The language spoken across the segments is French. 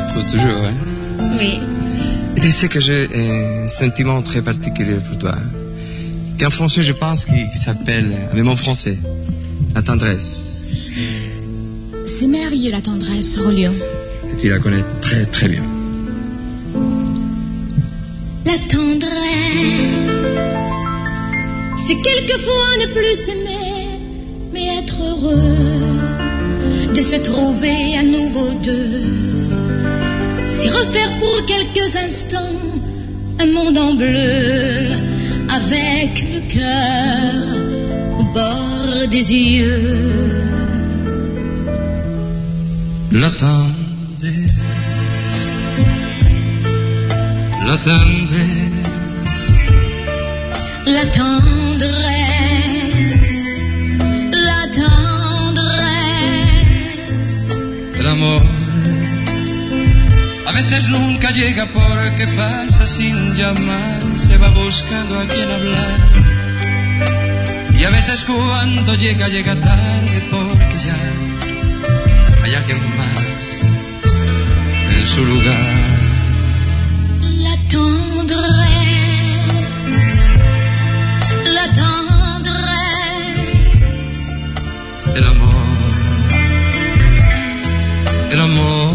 l'autre, toujours. Hein? Oui. Et tu sais que j'ai un sentiment très particulier pour toi. Qu'en français, je pense qu'il s'appelle, avec mon français, la tendresse. C'est merveilleux, la tendresse, Rollion. Et tu la connais très très bien. La tendresse, c'est quelquefois ne plus s'aimer, mais être heureux de se trouver à nouveau deux. C'est refaire pour quelques instants un monde en bleu, avec le cœur au bord des yeux. La tendresse, la tendresse, la tendresse, la tendresse. el amor. A veces nunca llega porque pasa sin llamar, se va buscando a quien hablar. Y a veces cuando llega, llega tarde porque ya hay alguien más en su lugar. La tendresse, la tendresse. El amor, el amor.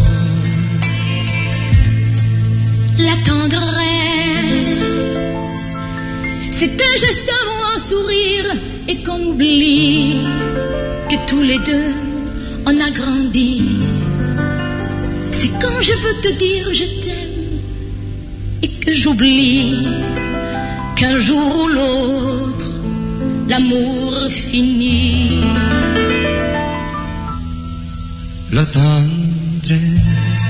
La tendresse, c'est un geste, un mot, un sourire, et qu'on oublie que tous les deux on a grandi. C'est quand je veux te dire je t'aime et que j'oublie qu'un jour ou l'autre l'amour finit. La tendresse,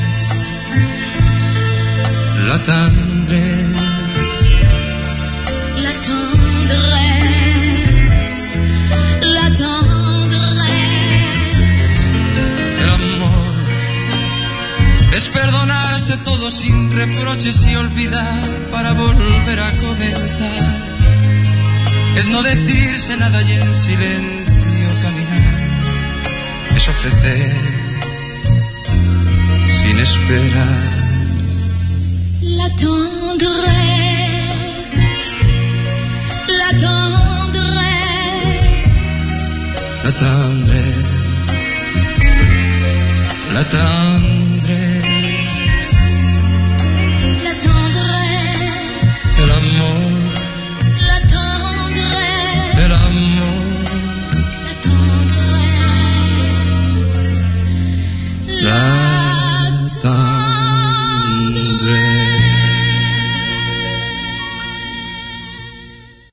la tendresse, la tendresse, la tendresse. el amor es perdonarse todo sin reproches y olvidar para volver a comenzar. Es no decirse nada y en silencio caminar. Es ofrecer sin esperar. La tendresse, la tendresse, La tendresse, la tendresse, la tendresse, el amor, la tendresse, el amor, la tendresse, la tendresse.